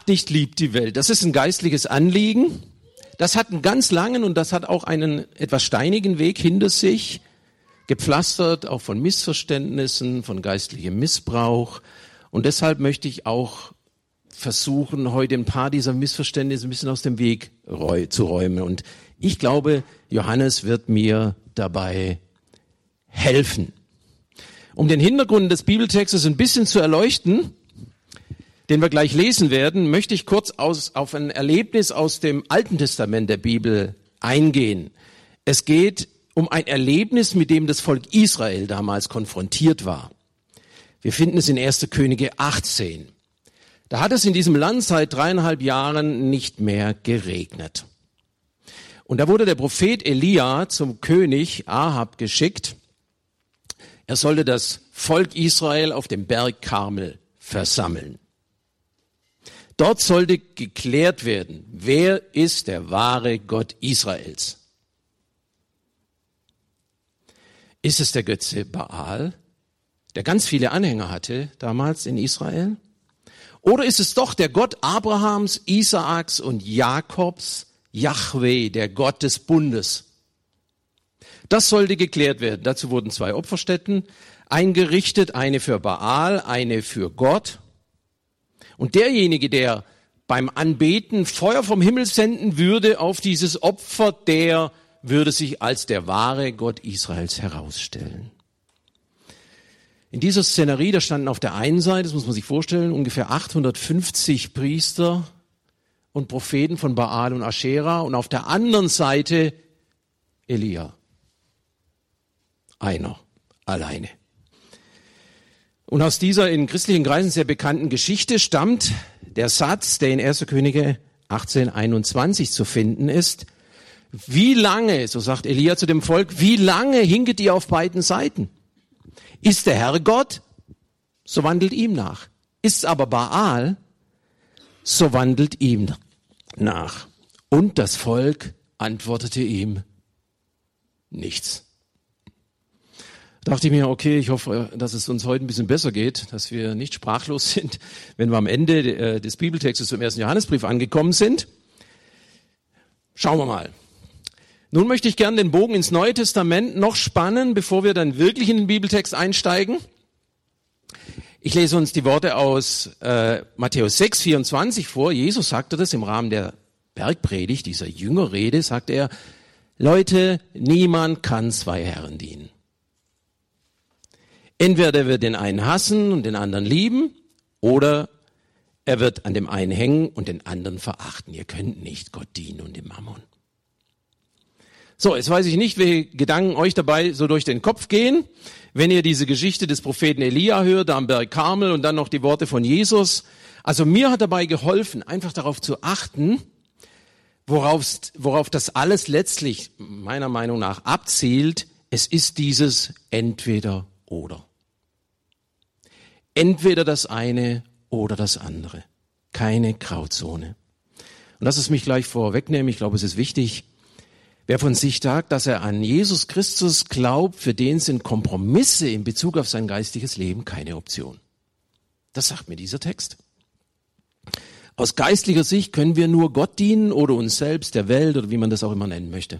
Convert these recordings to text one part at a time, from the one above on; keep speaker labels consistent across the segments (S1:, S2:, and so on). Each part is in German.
S1: Gott nicht liebt die Welt. Das ist ein geistliches Anliegen. Das hat einen ganz langen und das hat auch einen etwas steinigen Weg hinter sich, gepflastert auch von Missverständnissen, von geistlichem Missbrauch. Und deshalb möchte ich auch versuchen, heute ein paar dieser Missverständnisse ein bisschen aus dem Weg zu räumen. Und ich glaube, Johannes wird mir dabei helfen. Um den Hintergrund des Bibeltextes ein bisschen zu erleuchten, den wir gleich lesen werden, möchte ich kurz auf ein Erlebnis aus dem Alten Testament der Bibel eingehen. Es geht um ein Erlebnis, mit dem das Volk Israel damals konfrontiert war. Wir finden es in 1. Könige 18. Da hat es in diesem Land seit 3,5 Jahren nicht mehr geregnet. Und da wurde der Prophet Elia zum König Ahab geschickt. Er sollte das Volk Israel auf dem Berg Karmel versammeln. Dort sollte geklärt werden, wer ist der wahre Gott Israels? Ist es der Götze Baal, der ganz viele Anhänger hatte damals in Israel? Oder ist es doch der Gott Abrahams, Isaaks und Jakobs, Jahwe, der Gott des Bundes? Das sollte geklärt werden. Dazu wurden 2 Opferstätten eingerichtet, eine für Baal, eine für Gott. Und derjenige, der beim Anbeten Feuer vom Himmel senden würde auf dieses Opfer, der würde sich als der wahre Gott Israels herausstellen. In dieser Szenerie, da standen auf der einen Seite, das muss man sich vorstellen, ungefähr 850 Priester und Propheten von Baal und Aschera und auf der anderen Seite Elia. Einer, alleine. Und aus dieser in christlichen Kreisen sehr bekannten Geschichte stammt der Satz, der in 1. Könige 18:21 zu finden ist: Wie lange, so sagt Elia zu dem Volk, wie lange hinket ihr auf beiden Seiten? Ist der Herr Gott, so wandelt ihm nach. Ist aber Baal, so wandelt ihm nach. Und das Volk antwortete ihm nichts. Da dachte ich mir, okay, ich hoffe, dass es uns heute ein bisschen besser geht, dass wir nicht sprachlos sind, wenn wir am Ende des Bibeltextes zum 1. Johannesbrief angekommen sind. Schauen wir mal. Nun möchte ich gerne den Bogen ins Neue Testament noch spannen, bevor wir dann wirklich in den Bibeltext einsteigen. Ich lese uns die Worte aus Matthäus 6,24 vor. Jesus sagte das im Rahmen der Bergpredigt, dieser Jüngerrede, sagte er: Leute, niemand kann 2 Herren dienen. Entweder er wird den einen hassen und den anderen lieben, oder er wird an dem einen hängen und den anderen verachten. Ihr könnt nicht Gott dienen und dem Mammon. So, jetzt weiß ich nicht, welche Gedanken euch dabei so durch den Kopf gehen, wenn ihr diese Geschichte des Propheten Elia hört, da am Berg Karmel und dann noch die Worte von Jesus. Also mir hat dabei geholfen, einfach darauf zu achten, worauf das alles letztlich meiner Meinung nach abzielt. Es ist dieses Entweder-Oder. Entweder das eine oder das andere. Keine Grauzone. Und lass es mich gleich vorwegnehmen, ich glaube, es ist wichtig. Wer von sich sagt, dass er an Jesus Christus glaubt, für den sind Kompromisse in Bezug auf sein geistiges Leben keine Option. Das sagt mir dieser Text. Aus geistlicher Sicht können wir nur Gott dienen oder uns selbst, der Welt oder wie man das auch immer nennen möchte.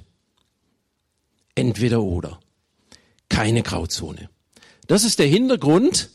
S1: Entweder oder. Keine Grauzone. Das ist der Hintergrund,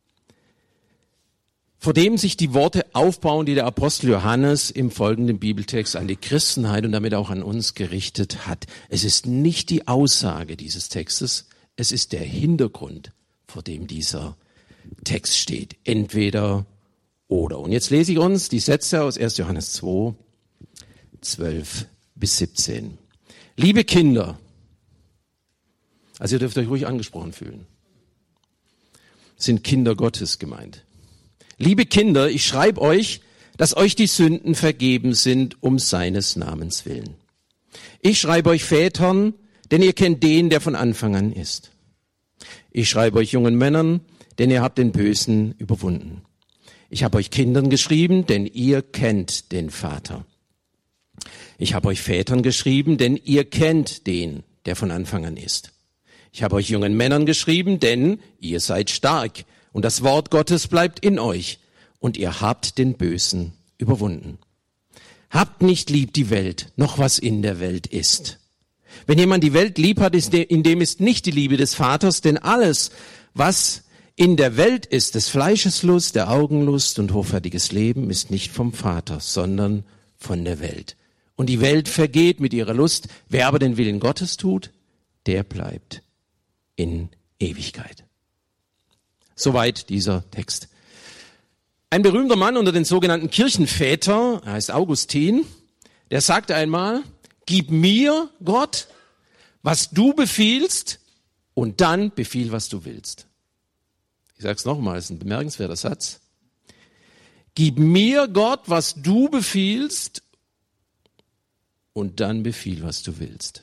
S1: vor dem sich die Worte aufbauen, die der Apostel Johannes im folgenden Bibeltext an die Christenheit und damit auch an uns gerichtet hat. Es ist nicht die Aussage dieses Textes, es ist der Hintergrund, vor dem dieser Text steht. Entweder oder. Und jetzt lese ich uns die Sätze aus 1. Johannes 2, 12 bis 17. Liebe Kinder, also ihr dürft euch ruhig angesprochen fühlen, sind Kinder Gottes gemeint. Liebe Kinder, ich schreibe euch, dass euch die Sünden vergeben sind um seines Namens willen. Ich schreibe euch Vätern, denn ihr kennt den, der von Anfang an ist. Ich schreibe euch jungen Männern, denn ihr habt den Bösen überwunden. Ich habe euch Kindern geschrieben, denn ihr kennt den Vater. Ich habe euch Vätern geschrieben, denn ihr kennt den, der von Anfang an ist. Ich habe euch jungen Männern geschrieben, denn ihr seid stark und das Wort Gottes bleibt in euch und ihr habt den Bösen überwunden. Habt nicht lieb die Welt, noch was in der Welt ist. Wenn jemand die Welt lieb hat, in dem ist nicht die Liebe des Vaters, denn alles, was in der Welt ist, des Fleisches Lust, der Augenlust und hoffärtiges Leben, ist nicht vom Vater, sondern von der Welt. Und die Welt vergeht mit ihrer Lust. Wer aber den Willen Gottes tut, der bleibt in Ewigkeit. Soweit dieser Text. Ein berühmter Mann unter den sogenannten Kirchenvätern, er heißt Augustin, der sagte einmal, gib mir, Gott, was du befiehlst und dann befiehl, was du willst. Ich sage es nochmal, es ist ein bemerkenswerter Satz. Gib mir, Gott, was du befiehlst und dann befiehl, was du willst.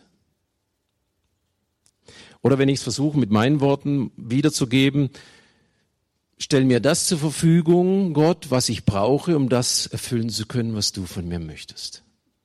S1: Oder wenn ich es versuche, mit meinen Worten wiederzugeben, stell mir das zur Verfügung, Gott, was ich brauche, um das erfüllen zu können, was du von mir möchtest.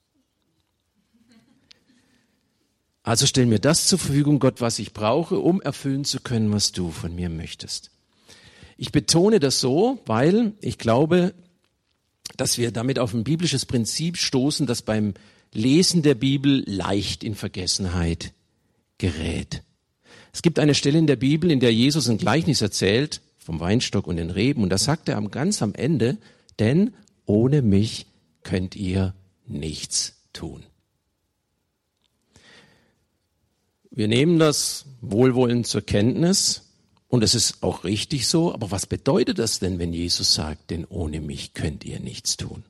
S1: Also stell mir das zur Verfügung, Gott, was ich brauche, um erfüllen zu können, was du von mir möchtest. Ich betone das so, weil ich glaube, dass wir damit auf ein biblisches Prinzip stoßen, das beim Lesen der Bibel leicht in Vergessenheit gerät. Es gibt eine Stelle in der Bibel, in der Jesus ein Gleichnis erzählt, vom Weinstock und den Reben, und da sagt er ganz am Ende, denn ohne mich könnt ihr nichts tun. Wir nehmen das wohlwollend zur Kenntnis und es ist auch richtig so, aber was bedeutet das denn, wenn Jesus sagt, denn ohne mich könnt ihr nichts tun?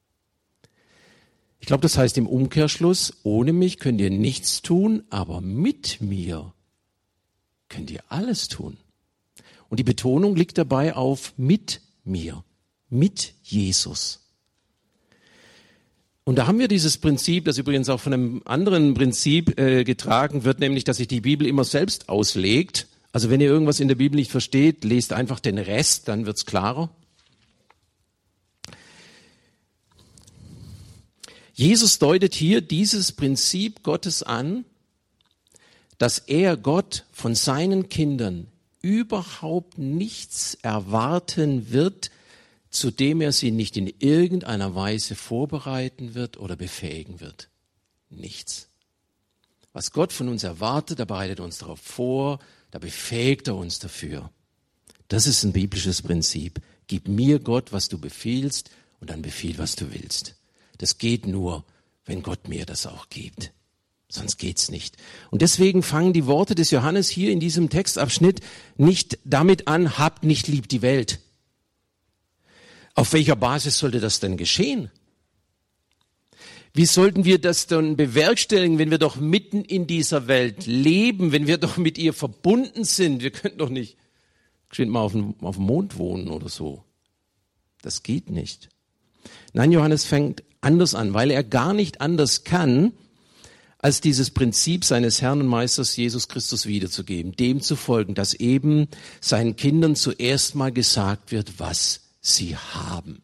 S1: Ich glaube, das heißt im Umkehrschluss, ohne mich könnt ihr nichts tun, aber mit mir könnt ihr alles tun. Und die Betonung liegt dabei auf mit mir, mit Jesus. Und da haben wir dieses Prinzip, das übrigens auch von einem anderen Prinzip getragen wird, nämlich, dass sich die Bibel immer selbst auslegt. Also wenn ihr irgendwas in der Bibel nicht versteht, lest einfach den Rest, dann wird's klarer. Jesus deutet hier dieses Prinzip Gottes an, dass er, Gott, von seinen Kindern überhaupt nichts erwarten wird, zu dem er sie nicht in irgendeiner Weise vorbereiten wird oder befähigen wird. Nichts. Was Gott von uns erwartet, da bereitet er uns darauf vor, da befähigt er uns dafür. Das ist ein biblisches Prinzip. Gib mir, Gott, was du befiehlst und dann befiehl, was du willst. Das geht nur, wenn Gott mir das auch gibt. Sonst geht's nicht. Und deswegen fangen die Worte des Johannes hier in diesem Textabschnitt nicht damit an, habt nicht lieb die Welt. Auf welcher Basis sollte das denn geschehen? Wie sollten wir das dann bewerkstelligen, wenn wir doch mitten in dieser Welt leben, wenn wir doch mit ihr verbunden sind? Wir können doch nicht geschwind mal auf dem Mond wohnen oder so. Das geht nicht. Nein, Johannes fängt anders an, weil er gar nicht anders kann, als dieses Prinzip seines Herrn und Meisters Jesus Christus wiederzugeben, dem zu folgen, dass eben seinen Kindern zuerst mal gesagt wird, was sie haben.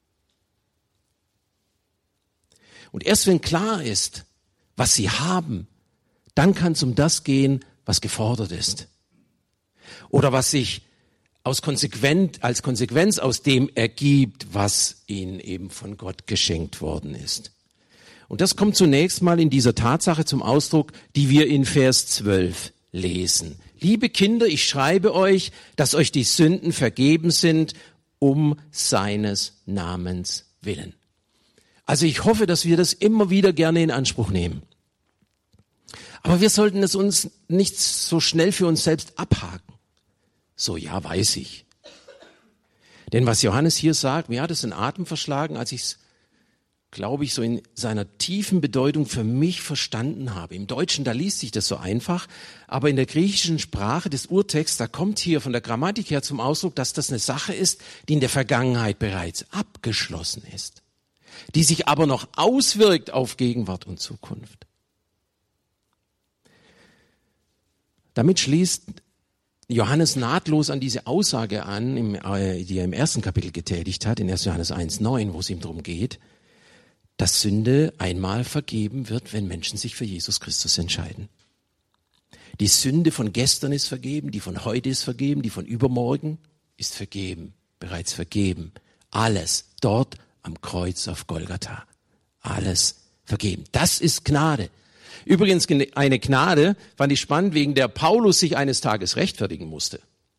S1: Und erst wenn klar ist, was sie haben, dann kann es um das gehen, was gefordert ist. Oder was sich als Konsequenz aus dem ergibt, was ihnen eben von Gott geschenkt worden ist. Und das kommt zunächst mal in dieser Tatsache zum Ausdruck, die wir in Vers 12 lesen. Liebe Kinder, ich schreibe euch, dass euch die Sünden vergeben sind, um seines Namens willen. Also ich hoffe, dass wir das immer wieder gerne in Anspruch nehmen. Aber wir sollten es uns nicht so schnell für uns selbst abhaken. So, ja, weiß ich. Denn was Johannes hier sagt, mir hat es den Atem verschlagen, als ich es, glaube ich, so in seiner tiefen Bedeutung für mich verstanden habe. Im Deutschen, da liest sich das so einfach, aber in der griechischen Sprache des Urtexts, da kommt hier von der Grammatik her zum Ausdruck, dass das eine Sache ist, die in der Vergangenheit bereits abgeschlossen ist, die sich aber noch auswirkt auf Gegenwart und Zukunft. Damit schließt Johannes nahtlos an diese Aussage an, die er im ersten Kapitel getätigt hat, in 1. Johannes 1,9, wo es ihm darum geht, dass Sünde einmal vergeben wird, wenn Menschen sich für Jesus Christus entscheiden. Die Sünde von gestern ist vergeben, die von heute ist vergeben, die von übermorgen ist vergeben, bereits vergeben. Alles dort am Kreuz auf Golgatha. Alles vergeben. Das ist Gnade. Übrigens eine Gnade, fand ich spannend, wegen der Paulus sich eines Tages rechtfertigen musste.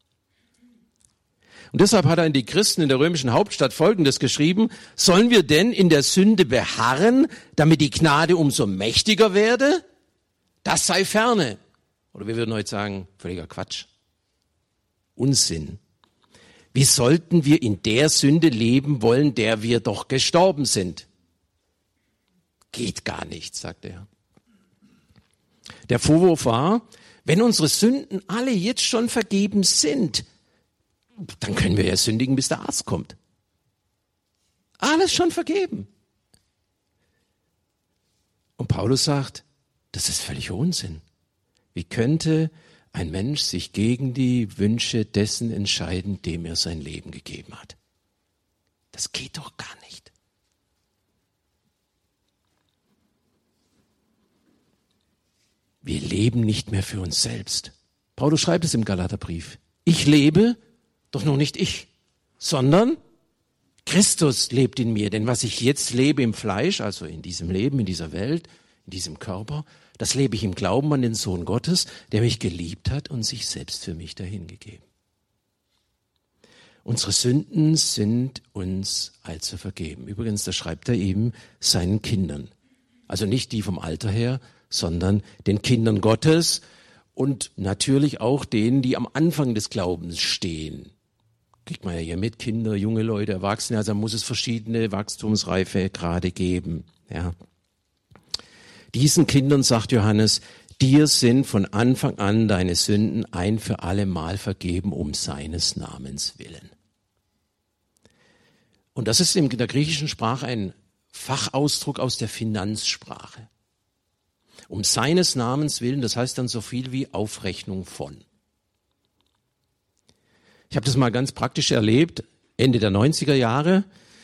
S1: Und deshalb hat er in die Christen in der römischen Hauptstadt Folgendes geschrieben: Sollen wir denn in der Sünde beharren, damit die Gnade umso mächtiger werde? Das sei ferne. Oder wir würden heute sagen, völliger Quatsch. Unsinn. Wie sollten wir in der Sünde leben wollen, der wir doch gestorben sind? Geht gar nicht, sagt er. Der Vorwurf war, wenn unsere Sünden alle jetzt schon vergeben sind, dann können wir ja sündigen, bis der Arzt kommt. Alles schon vergeben. Und Paulus sagt, das ist völlig Unsinn. Wie könnte ein Mensch sich gegen die Wünsche dessen entscheiden, dem er sein Leben gegeben hat? Das geht doch gar nicht. Wir leben nicht mehr für uns selbst. Paulus schreibt es im Galaterbrief. Ich lebe, doch noch nicht ich, sondern Christus lebt in mir. Denn was ich jetzt lebe im Fleisch, also in diesem Leben, in dieser Welt, in diesem Körper, das lebe ich im Glauben an den Sohn Gottes, der mich geliebt hat und sich selbst für mich dahingegeben. Unsere Sünden sind uns also vergeben. Übrigens, das schreibt er eben seinen Kindern. Also nicht die vom Alter her, sondern den Kindern Gottes und natürlich auch denen, die am Anfang des Glaubens stehen. Kriegt man ja hier mit, Kinder, junge Leute, Erwachsene, also muss es verschiedene Wachstumsreife gerade geben. Ja. Diesen Kindern, sagt Johannes, dir sind von Anfang an deine Sünden ein für alle Mal vergeben, um seines Namens willen. Und das ist in der griechischen Sprache ein Fachausdruck aus der Finanzsprache. Um seines Namens willen, das heißt dann so viel wie Aufrechnung von. Ich habe das mal ganz praktisch erlebt, Ende der 90er Jahre.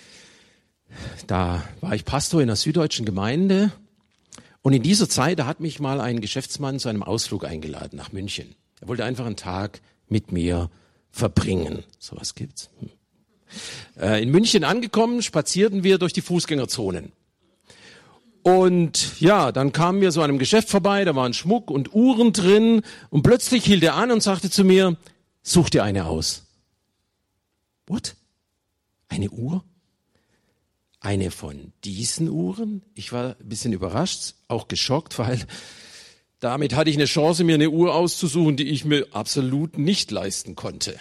S1: Da war ich Pastor in einer süddeutschen Gemeinde. Und in dieser Zeit, da hat mich mal ein Geschäftsmann zu einem Ausflug eingeladen nach München. Er wollte einfach einen Tag mit mir verbringen. Sowas gibt's. In München angekommen, spazierten wir durch die Fußgängerzonen. Und ja, dann kamen wir so an einem Geschäft vorbei, da waren Schmuck und Uhren drin und plötzlich hielt er an und sagte zu mir, such dir eine aus. What? Eine Uhr? Eine von diesen Uhren? Ich war ein bisschen überrascht, auch geschockt, weil damit hatte ich eine Chance, mir eine Uhr auszusuchen, die ich mir absolut nicht leisten konnte.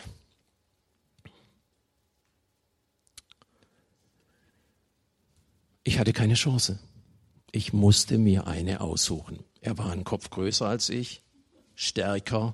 S1: Ich hatte keine Chance. Ich musste mir eine aussuchen. Er war einen Kopf größer als ich, stärker.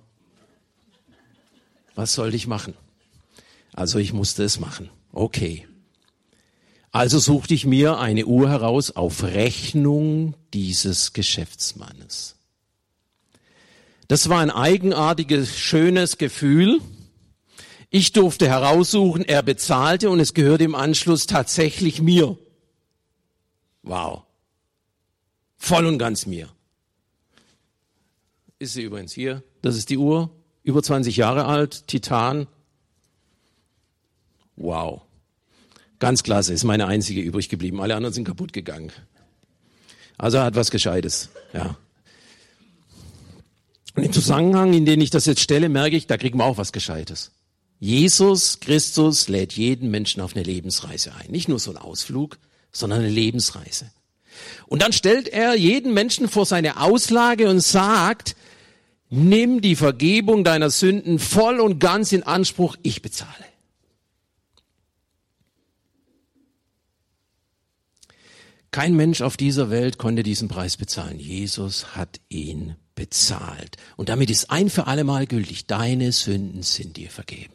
S1: Was sollte ich machen? Also ich musste es machen. Okay. Also suchte ich mir eine Uhr heraus auf Rechnung dieses Geschäftsmannes. Das war ein eigenartiges, schönes Gefühl. Ich durfte heraussuchen, er bezahlte und es gehörte im Anschluss tatsächlich mir. Wow. Voll und ganz mir. Ist sie übrigens hier. Das ist die Uhr. Über 20 Jahre alt. Titan. Wow. Ganz klasse. Ist meine einzige übrig geblieben. Alle anderen sind kaputt gegangen. Also er hat was Gescheites. Ja. Und im Zusammenhang, in den ich das jetzt stelle, merke ich, da kriegen wir auch was Gescheites. Jesus Christus lädt jeden Menschen auf eine Lebensreise ein. Nicht nur so ein Ausflug, sondern eine Lebensreise. Und dann stellt er jeden Menschen vor seine Auslage und sagt, nimm die Vergebung deiner Sünden voll und ganz in Anspruch, ich bezahle. Kein Mensch auf dieser Welt konnte diesen Preis bezahlen. Jesus hat ihn bezahlt. Und damit ist ein für alle Mal gültig, deine Sünden sind dir vergeben.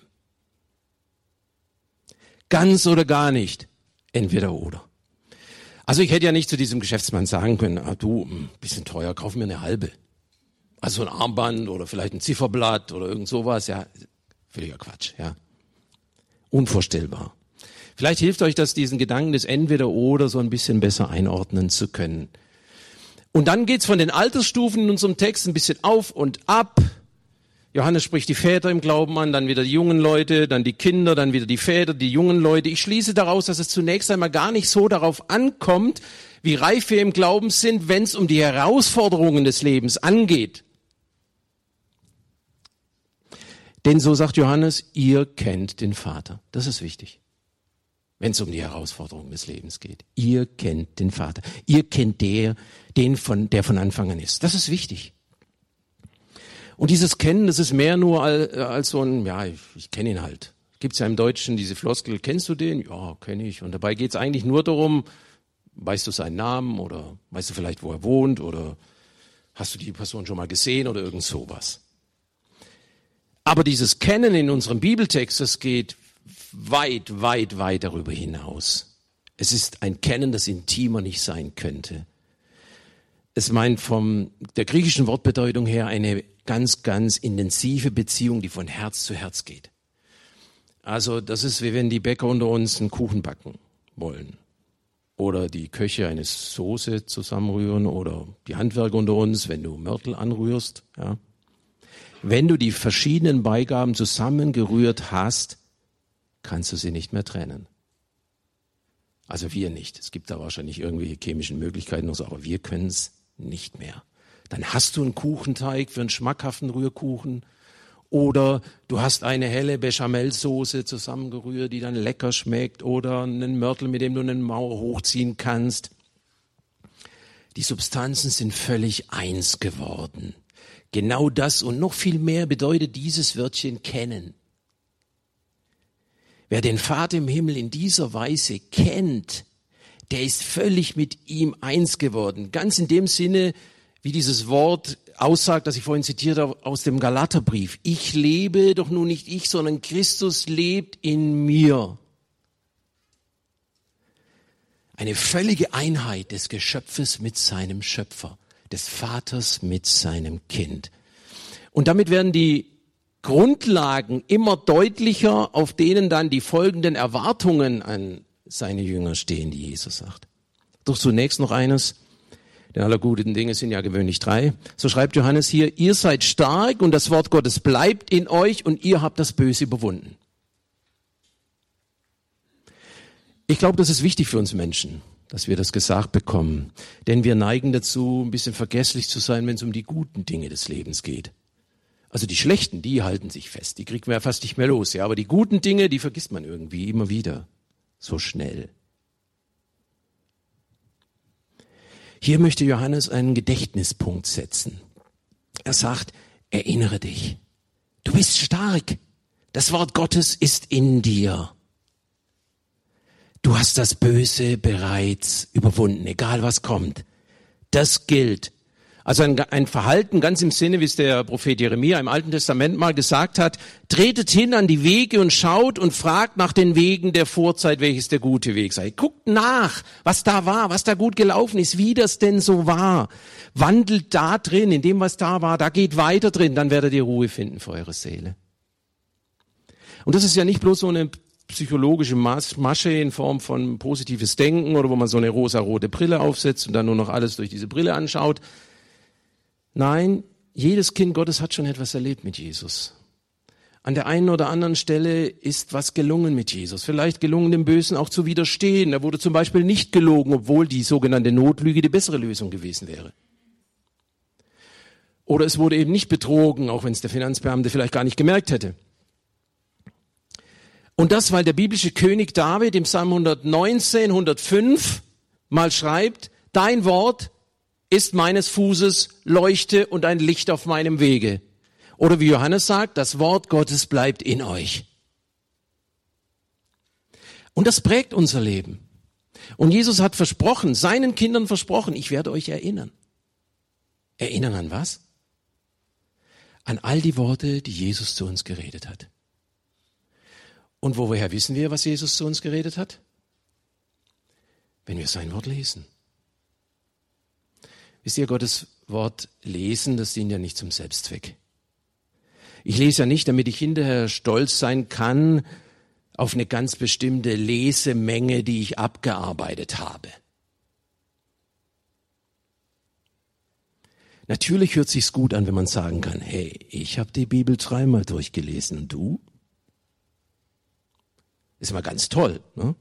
S1: Ganz oder gar nicht, entweder oder. Also ich hätte ja nicht zu diesem Geschäftsmann sagen können, du, ein bisschen teuer, kauf mir eine halbe. Also ein Armband oder vielleicht ein Zifferblatt oder irgend sowas, ja, völliger Quatsch, ja. Unvorstellbar. Vielleicht hilft euch das, diesen Gedanken des Entweder-Oder so ein bisschen besser einordnen zu können. Und dann geht's von den Altersstufen in unserem Text ein bisschen auf und ab. Johannes spricht die Väter im Glauben an, dann wieder die jungen Leute, dann die Kinder, dann wieder die Väter, die jungen Leute. Ich schließe daraus, dass es zunächst einmal gar nicht so darauf ankommt, wie reif wir im Glauben sind, wenn es um die Herausforderungen des Lebens angeht. Denn so sagt Johannes, ihr kennt den Vater. Das ist wichtig, wenn es um die Herausforderungen des Lebens geht. Ihr kennt den Vater. Ihr kennt der von Anfang an ist. Das ist wichtig. Und dieses Kennen, das ist mehr nur als so ein, ja, ich kenne ihn halt. Gibt's ja im Deutschen diese Floskel, kennst du den? Ja, kenne ich. Und dabei geht's eigentlich nur darum, weißt du seinen Namen oder weißt du vielleicht, wo er wohnt oder hast du die Person schon mal gesehen oder irgend sowas. Aber dieses Kennen in unserem Bibeltext, das geht weit, weit, weit darüber hinaus. Es ist ein Kennen, das intimer nicht sein könnte. Es meint von der griechischen Wortbedeutung her eine ganz, ganz intensive Beziehung, die von Herz zu Herz geht. Also das ist, wie wenn die Bäcker unter uns einen Kuchen backen wollen. Oder die Köche eine Soße zusammenrühren oder die Handwerker unter uns, wenn du Mörtel anrührst. Ja. Wenn du die verschiedenen Beigaben zusammengerührt hast, kannst du sie nicht mehr trennen. Also wir nicht. Es gibt da wahrscheinlich irgendwelche chemischen Möglichkeiten noch so, aber wir können es nicht mehr. Dann hast du einen Kuchenteig für einen schmackhaften Rührkuchen oder du hast eine helle Bechamelsoße zusammengerührt, die dann lecker schmeckt oder einen Mörtel, mit dem du eine Mauer hochziehen kannst. Die Substanzen sind völlig eins geworden. Genau das und noch viel mehr bedeutet dieses Wörtchen kennen. Wer den Vater im Himmel in dieser Weise kennt, der ist völlig mit ihm eins geworden. Ganz in dem Sinne, wie dieses Wort aussagt, das ich vorhin zitiert habe aus dem Galaterbrief. Ich lebe, doch nun nicht ich, sondern Christus lebt in mir. Eine völlige Einheit des Geschöpfes mit seinem Schöpfer, des Vaters mit seinem Kind. Und damit werden die Grundlagen immer deutlicher, auf denen dann die folgenden Erwartungen an seine Jünger stehen, die Jesus sagt. Doch zunächst noch eines, denn aller guten Dinge sind ja gewöhnlich 3. So schreibt Johannes hier, ihr seid stark und das Wort Gottes bleibt in euch und ihr habt das Böse überwunden. Ich glaube, das ist wichtig für uns Menschen, dass wir das gesagt bekommen. Denn wir neigen dazu, ein bisschen vergesslich zu sein, wenn es um die guten Dinge des Lebens geht. Also die schlechten, die halten sich fest, die kriegt man ja fast nicht mehr los. Ja, aber die guten Dinge, die vergisst man irgendwie immer wieder. So schnell. Hier möchte Johannes einen Gedächtnispunkt setzen. Er sagt, erinnere dich. Du bist stark. Das Wort Gottes ist in dir. Du hast das Böse bereits überwunden, egal was kommt. Das gilt. Also ein Verhalten ganz im Sinne, wie es der Prophet Jeremia im Alten Testament mal gesagt hat, tretet hin an die Wege und schaut und fragt nach den Wegen der Vorzeit, welches der gute Weg sei. Guckt nach, was da war, was da gut gelaufen ist, wie das denn so war. Wandelt da drin, in dem, was da war, da geht weiter drin, dann werdet ihr Ruhe finden für eure Seele. Und das ist ja nicht bloß so eine psychologische Masche in Form von positives Denken oder wo man so eine rosarote Brille aufsetzt und dann nur noch alles durch diese Brille anschaut. Nein, jedes Kind Gottes hat schon etwas erlebt mit Jesus. An der einen oder anderen Stelle ist was gelungen mit Jesus. Vielleicht gelungen, dem Bösen auch zu widerstehen. Er wurde zum Beispiel nicht gelogen, obwohl die sogenannte Notlüge die bessere Lösung gewesen wäre. Oder es wurde eben nicht betrogen, auch wenn es der Finanzbeamte vielleicht gar nicht gemerkt hätte. Und das, weil der biblische König David im Psalm 119, 105 mal schreibt, dein Wort ist meines Fußes Leuchte und ein Licht auf meinem Wege. Oder wie Johannes sagt, das Wort Gottes bleibt in euch. Und das prägt unser Leben. Und Jesus hat versprochen, seinen Kindern versprochen, ich werde euch erinnern. Erinnern an was? An all die Worte, die Jesus zu uns geredet hat. Und woher wissen wir, was Jesus zu uns geredet hat? Wenn wir sein Wort lesen. Wisst ihr, Gottes Wort lesen, das dient ja nicht zum Selbstzweck. Ich lese ja nicht, damit ich hinterher stolz sein kann auf eine ganz bestimmte Lesemenge, die ich abgearbeitet habe. Natürlich hört sich's gut an, wenn man sagen kann, hey, ich habe die Bibel 3-mal durchgelesen und du? Ist mal ganz toll, ne?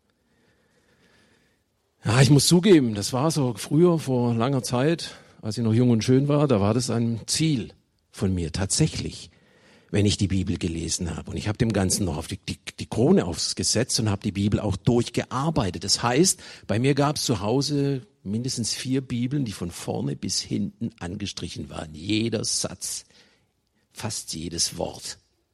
S1: Ja, ich muss zugeben, das war so früher, vor langer Zeit, als ich noch jung und schön war, da war das ein Ziel von mir, tatsächlich, wenn ich die Bibel gelesen habe. Und ich habe dem Ganzen noch auf die Krone aufgesetzt und habe die Bibel auch durchgearbeitet. Das heißt, bei mir gab es zu Hause mindestens 4 Bibeln, die von vorne bis hinten angestrichen waren. Jeder Satz, fast jedes Wort.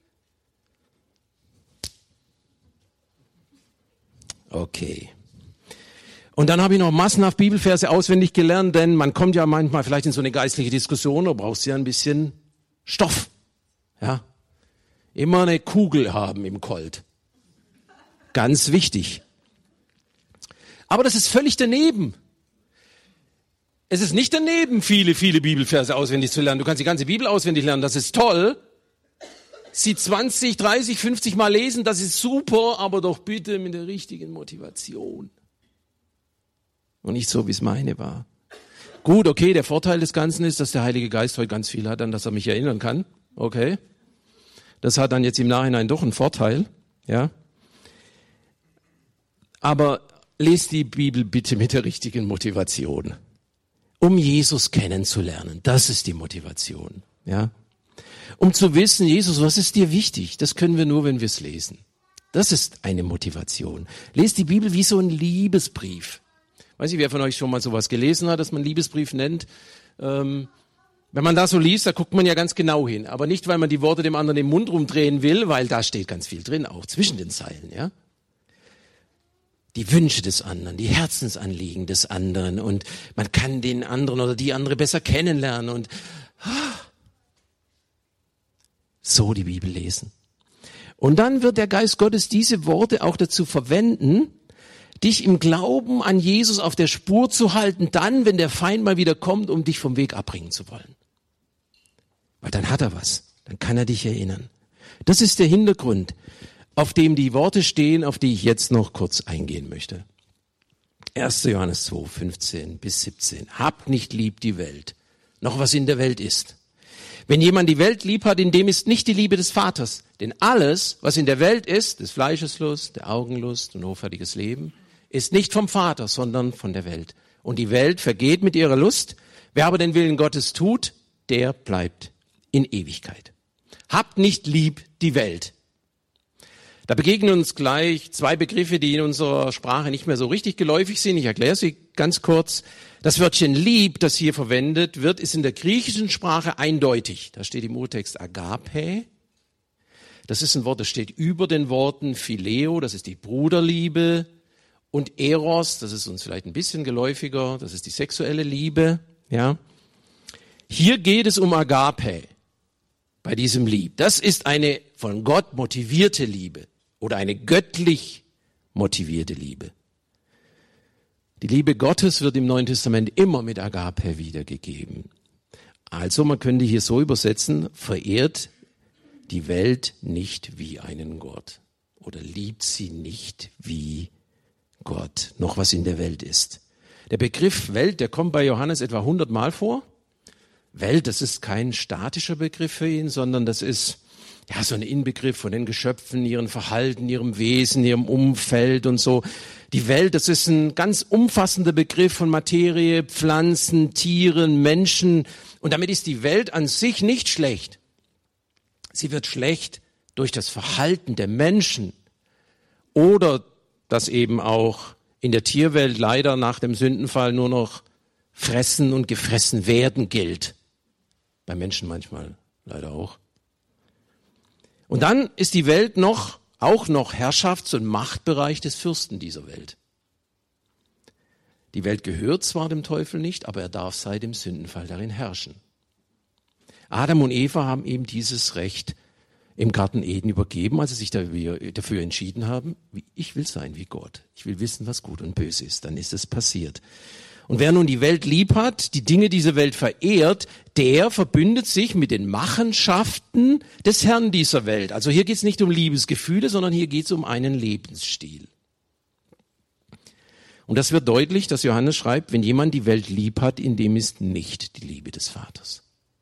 S1: Okay. Und dann habe ich noch massenhaft Bibelverse auswendig gelernt, denn man kommt ja manchmal vielleicht in so eine geistliche Diskussion, da brauchst du ja ein bisschen Stoff. Ja, immer eine Kugel haben im Colt. Ganz wichtig. Aber das ist völlig daneben. Es ist nicht daneben, viele Bibelverse auswendig zu lernen. Du kannst die ganze Bibel auswendig lernen, das ist toll. Sie 20, 30, 50 Mal lesen, das ist super, aber doch bitte mit der richtigen Motivation. Und nicht so, wie es meine war. Gut, okay, der Vorteil des Ganzen ist, dass der Heilige Geist heute ganz viel hat, an das er mich erinnern kann. Okay. Das hat dann jetzt im Nachhinein doch einen Vorteil, ja. Aber lest die Bibel bitte mit der richtigen Motivation. Um Jesus kennenzulernen. Das ist die Motivation, ja. Um zu wissen, Jesus, was ist dir wichtig? Das können wir nur, wenn wir es lesen. Das ist eine Motivation. Lest die Bibel wie so ein Liebesbrief. Weiß nicht, wer von euch schon mal sowas gelesen hat, dass man Liebesbrief nennt. Wenn man da so liest, da guckt man ja ganz genau hin. Aber nicht, weil man die Worte dem anderen im Mund rumdrehen will, weil da steht ganz viel drin, auch zwischen den Zeilen, ja. Die Wünsche des anderen, die Herzensanliegen des anderen und man kann den anderen oder die andere besser kennenlernen und so die Bibel lesen. Und dann wird der Geist Gottes diese Worte auch dazu verwenden, dich im Glauben an Jesus auf der Spur zu halten, dann, wenn der Feind mal wieder kommt, um dich vom Weg abbringen zu wollen. Weil dann hat er was, dann kann er dich erinnern. Das ist der Hintergrund, auf dem die Worte stehen, auf die ich jetzt noch kurz eingehen möchte. 1. Johannes 2, 15 bis 17. Habt nicht lieb die Welt, noch was in der Welt ist. Wenn jemand die Welt lieb hat, in dem ist nicht die Liebe des Vaters. Denn alles, was in der Welt ist, des Fleisches Lust, der Augenlust und hoffärtiges Leben, ist nicht vom Vater, sondern von der Welt. Und die Welt vergeht mit ihrer Lust. Wer aber den Willen Gottes tut, der bleibt in Ewigkeit. Habt nicht lieb die Welt. Da begegnen uns gleich 2 Begriffe, die in unserer Sprache nicht mehr so richtig geläufig sind. Ich erkläre sie ganz kurz. Das Wörtchen lieb, das hier verwendet wird, ist in der griechischen Sprache eindeutig. Da steht im Urtext Agape. Das ist ein Wort, das steht über den Worten Phileo, das ist die Bruderliebe, und Eros, das ist uns vielleicht ein bisschen geläufiger, das ist die sexuelle Liebe. Ja. Hier geht es um Agape bei diesem Lieb. Das ist eine von Gott motivierte Liebe oder eine göttlich motivierte Liebe. Die Liebe Gottes wird im Neuen Testament immer mit Agape wiedergegeben. Also man könnte hier so übersetzen, verehrt die Welt nicht wie einen Gott oder liebt sie nicht wie Gott, noch was in der Welt ist. Der Begriff Welt, der kommt bei Johannes etwa 100 Mal vor. Welt, das ist kein statischer Begriff für ihn, sondern das ist ja so ein Inbegriff von den Geschöpfen, ihrem Verhalten, ihrem Wesen, ihrem Umfeld und so. Die Welt, das ist ein ganz umfassender Begriff von Materie, Pflanzen, Tieren, Menschen. Und damit ist die Welt an sich nicht schlecht. Sie wird schlecht durch das Verhalten der Menschen oder dass eben auch in der Tierwelt leider nach dem Sündenfall nur noch fressen und gefressen werden gilt. Bei Menschen manchmal leider auch. Und dann ist die Welt auch noch Herrschafts- und Machtbereich des Fürsten dieser Welt. Die Welt gehört zwar dem Teufel nicht, aber er darf seit dem Sündenfall darin herrschen. Adam und Eva haben ihm dieses Recht im Garten Eden übergeben, als sie sich dafür entschieden haben, ich will sein wie Gott. Ich will wissen, was gut und böse ist. Dann ist es passiert. Und wer nun die Welt lieb hat, die Dinge dieser Welt verehrt, der verbündet sich mit den Machenschaften des Herrn dieser Welt. Also hier geht es nicht um Liebesgefühle, sondern hier geht es um einen Lebensstil. Und das wird deutlich, dass Johannes schreibt, wenn jemand die Welt lieb hat, in dem ist nicht die Liebe des Vaters.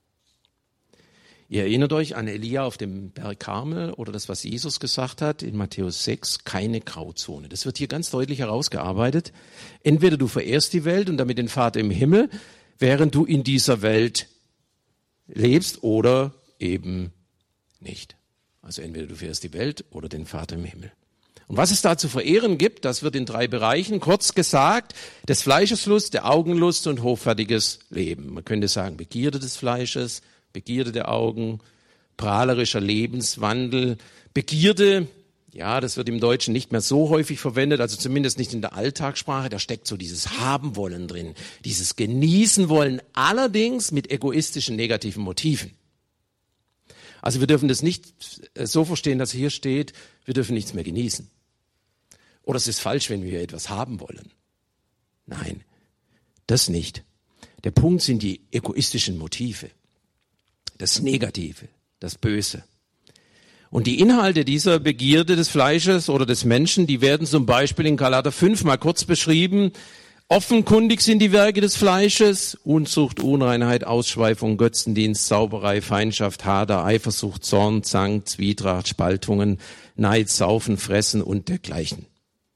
S1: Ihr erinnert euch an Elia auf dem Berg Karmel oder das, was Jesus gesagt hat in Matthäus 6, keine Grauzone. Das wird hier ganz deutlich herausgearbeitet. Entweder du verehrst die Welt und damit den Vater im Himmel, während du in dieser Welt lebst, oder eben nicht. Also entweder du verehrst die Welt oder den Vater im Himmel. Und was es da zu verehren gibt, das wird in 3 Bereichen kurz gesagt: des Fleisches Lust, der Augenlust und hoffärtiges Leben. Man könnte sagen Begierde des Fleisches, Begierde der Augen, prahlerischer Lebenswandel, Begierde, ja, das wird im Deutschen nicht mehr so häufig verwendet, also zumindest nicht in der Alltagssprache, da steckt so dieses Haben-Wollen drin, dieses Genießen-Wollen, allerdings mit egoistischen, negativen Motiven. Also wir dürfen das nicht so verstehen, dass hier steht, wir dürfen nichts mehr genießen. Oder es ist falsch, wenn wir etwas haben wollen. Nein, das nicht. Der Punkt sind die egoistischen Motive, das Negative, das Böse. Und die Inhalte dieser Begierde des Fleisches oder des Menschen, die werden zum Beispiel in Galater 5 mal kurz beschrieben. Offenkundig sind die Werke des Fleisches: Unzucht, Unreinheit, Ausschweifung, Götzendienst, Zauberei, Feindschaft, Hader, Eifersucht, Zorn, Zank, Zwietracht, Spaltungen, Neid, Saufen, Fressen und dergleichen.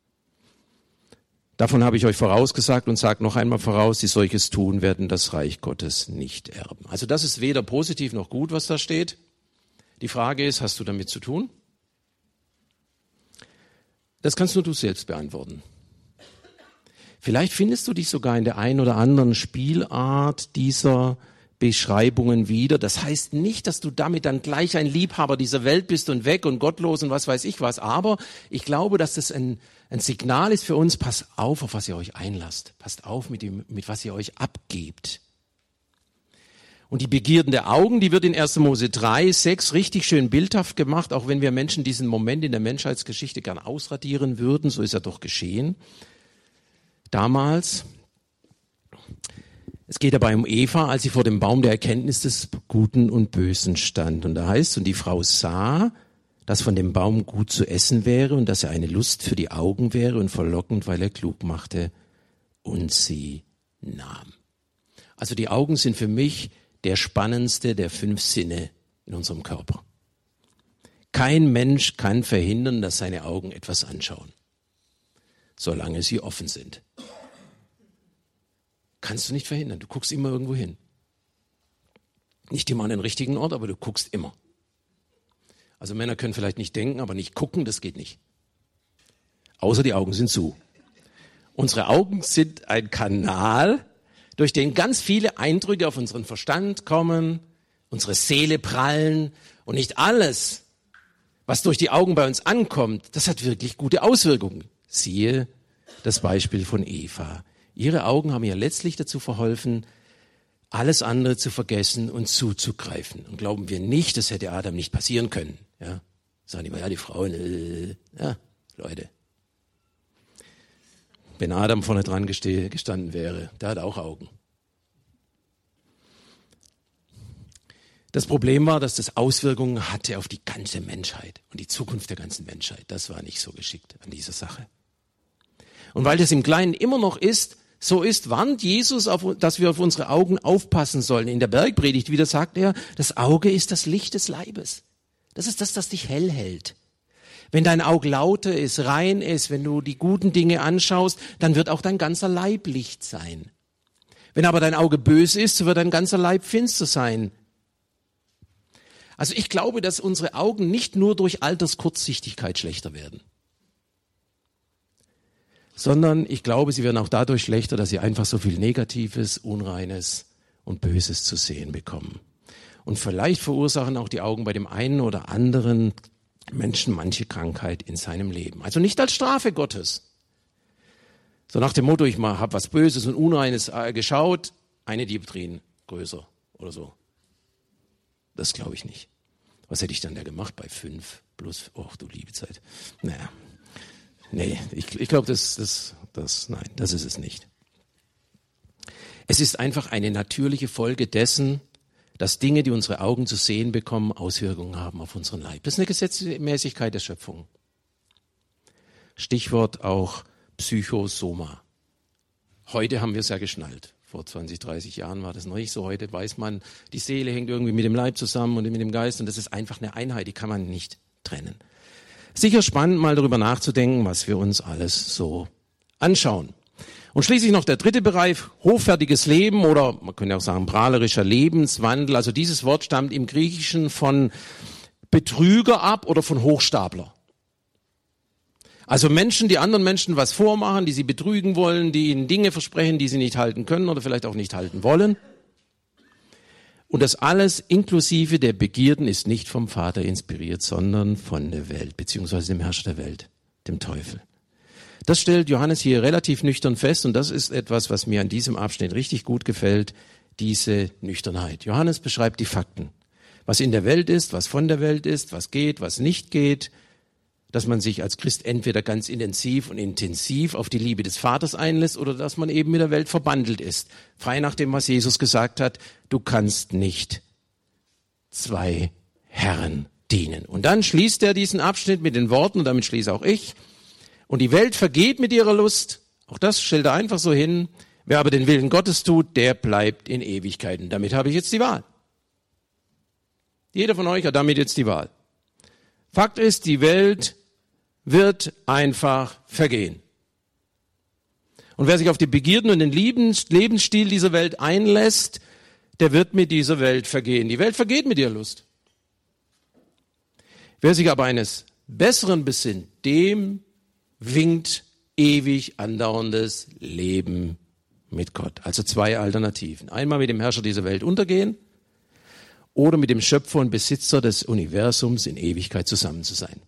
S1: Davon habe ich euch vorausgesagt und sage noch einmal voraus, die solches tun, werden das Reich Gottes nicht erben. Also das ist weder positiv noch gut, was da steht. Die Frage ist, hast du damit zu tun? Das kannst nur du selbst beantworten. Vielleicht findest du dich sogar in der einen oder anderen Spielart dieser Beschreibungen wieder. Das heißt nicht, dass du damit dann gleich ein Liebhaber dieser Welt bist und weg und gottlos und was weiß ich was. Aber ich glaube, dass das ein Signal ist für uns: Passt auf was ihr euch einlasst. Passt auf mit was ihr euch abgebt. Und die Begierden der Augen, die wird in 1. Mose 3, 6 richtig schön bildhaft gemacht, auch wenn wir Menschen diesen Moment in der Menschheitsgeschichte gern ausradieren würden, so ist er doch geschehen. Damals, es geht dabei um Eva, als sie vor dem Baum der Erkenntnis des Guten und Bösen stand. Und da heißt, und die Frau sah, dass von dem Baum gut zu essen wäre und dass er eine Lust für die Augen wäre und verlockend, weil er klug machte, und sie nahm. Also die Augen sind für mich der spannendste der 5 Sinne in unserem Körper. Kein Mensch kann verhindern, dass seine Augen etwas anschauen, solange sie offen sind. Kannst du nicht verhindern, du guckst immer irgendwo hin. Nicht immer an den richtigen Ort, aber du guckst immer. Also Männer können vielleicht nicht denken, aber nicht gucken, das geht nicht. Außer die Augen sind zu. Unsere Augen sind ein Kanal, durch den ganz viele Eindrücke auf unseren Verstand kommen, unsere Seele prallen, und nicht alles, was durch die Augen bei uns ankommt, das hat wirklich gute Auswirkungen. Siehe das Beispiel von Eva. Ihre Augen haben ihr letztlich dazu verholfen, alles andere zu vergessen und zuzugreifen. Und glauben wir nicht, das hätte Adam nicht passieren können. Ja, sagen die mal, ja, die Frauen, ja, Leute. Wenn Adam vorne dran gestanden wäre, der hat auch Augen. Das Problem war, dass das Auswirkungen hatte auf die ganze Menschheit und die Zukunft der ganzen Menschheit. Das war nicht so geschickt an dieser Sache. Und weil das im Kleinen immer noch ist, so ist, warnt Jesus, dass wir auf unsere Augen aufpassen sollen. In der Bergpredigt wieder sagt er, das Auge ist das Licht des Leibes. Das ist das dich hell hält. Wenn dein Auge lauter ist, rein ist, wenn du die guten Dinge anschaust, dann wird auch dein ganzer Leib Licht sein. Wenn aber dein Auge böse ist, so wird dein ganzer Leib finster sein. Also ich glaube, dass unsere Augen nicht nur durch Alterskurzsichtigkeit schlechter werden, sondern ich glaube, sie werden auch dadurch schlechter, dass sie einfach so viel Negatives, Unreines und Böses zu sehen bekommen. Und vielleicht verursachen auch die Augen bei dem einen oder anderen Menschen manche Krankheit in seinem Leben. Also nicht als Strafe Gottes. So nach dem Motto, ich habe was Böses und Unreines geschaut, eine Dioptrien größer oder so. Das glaube ich nicht. Was hätte ich dann da gemacht bei 5 plus, du liebe Zeit. Naja. Nee, ich glaube, nein, das ist es nicht. Es ist einfach eine natürliche Folge dessen, dass Dinge, die unsere Augen zu sehen bekommen, Auswirkungen haben auf unseren Leib. Das ist eine Gesetzmäßigkeit der Schöpfung. Stichwort auch Psychosoma. Heute haben wir es ja geschnallt. Vor 20, 30 Jahren war das noch nicht so. Heute weiß man, die Seele hängt irgendwie mit dem Leib zusammen und mit dem Geist und das ist einfach eine Einheit, die kann man nicht trennen. Sicher spannend, mal darüber nachzudenken, was wir uns alles so anschauen. Und schließlich noch der dritte Bereich, hochwertiges Leben oder man könnte auch sagen prahlerischer Lebenswandel. Also dieses Wort stammt im Griechischen von Betrüger ab oder von Hochstapler. Also Menschen, die anderen Menschen was vormachen, die sie betrügen wollen, die ihnen Dinge versprechen, die sie nicht halten können oder vielleicht auch nicht halten wollen. Und das alles inklusive der Begierden ist nicht vom Vater inspiriert, sondern von der Welt, beziehungsweise dem Herrscher der Welt, dem Teufel. Das stellt Johannes hier relativ nüchtern fest und das ist etwas, was mir an diesem Abschnitt richtig gut gefällt, diese Nüchternheit. Johannes beschreibt die Fakten, was in der Welt ist, was von der Welt ist, was geht, was nicht geht, dass man sich als Christ entweder ganz intensiv und intensiv auf die Liebe des Vaters einlässt oder dass man eben mit der Welt verbandelt ist. Frei nach dem, was Jesus gesagt hat, du kannst nicht 2 Herren dienen. Und dann schließt er diesen Abschnitt mit den Worten, und damit schließe auch ich, und die Welt vergeht mit ihrer Lust, auch das stellt er einfach so hin, wer aber den Willen Gottes tut, der bleibt in Ewigkeit. Und damit habe ich jetzt die Wahl. Jeder von euch hat damit jetzt die Wahl. Fakt ist, die Welt wird einfach vergehen. Und wer sich auf die Begierden und den Lebensstil dieser Welt einlässt, der wird mit dieser Welt vergehen. Die Welt vergeht mit ihrer Lust. Wer sich aber eines Besseren besinnt, dem winkt ewig andauerndes Leben mit Gott. Also 2 Alternativen. Einmal mit dem Herrscher dieser Welt untergehen oder mit dem Schöpfer und Besitzer des Universums in Ewigkeit zusammen zu sein.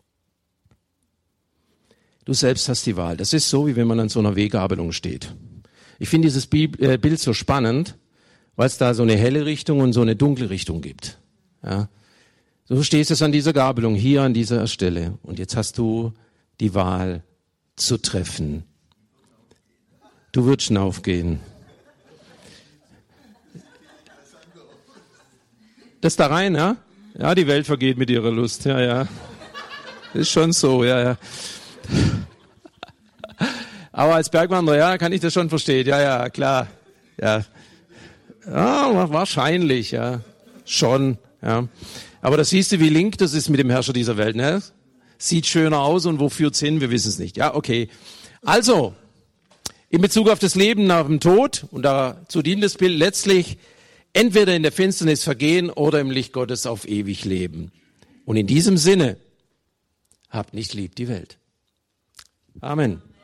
S1: Du selbst hast die Wahl. Das ist so, wie wenn man an so einer Weggabelung steht. Ich finde dieses Bild so spannend, weil es da so eine helle Richtung und so eine dunkle Richtung gibt. Ja. Du stehst jetzt an dieser Gabelung, hier an dieser Stelle. Und jetzt hast du die Wahl zu treffen. Du würdest hinaufgehen. Das da rein, ja? Ja, die Welt vergeht mit ihrer Lust. Ja, ja. Ist schon so, ja, ja. Aber als Bergwanderer, ja, kann ich das schon verstehen. Ja, ja, klar. Ja. Ja, wahrscheinlich, ja. Schon, ja. Aber das siehst du, wie link das ist mit dem Herrscher dieser Welt, ne? Sieht schöner aus und wo führt's hin? Wir wissen es nicht. Ja, okay. Also, in Bezug auf das Leben nach dem Tod, und dazu dient das Bild letztlich, entweder in der Finsternis vergehen oder im Licht Gottes auf ewig leben. Und in diesem Sinne, habt nicht lieb die Welt. Amen.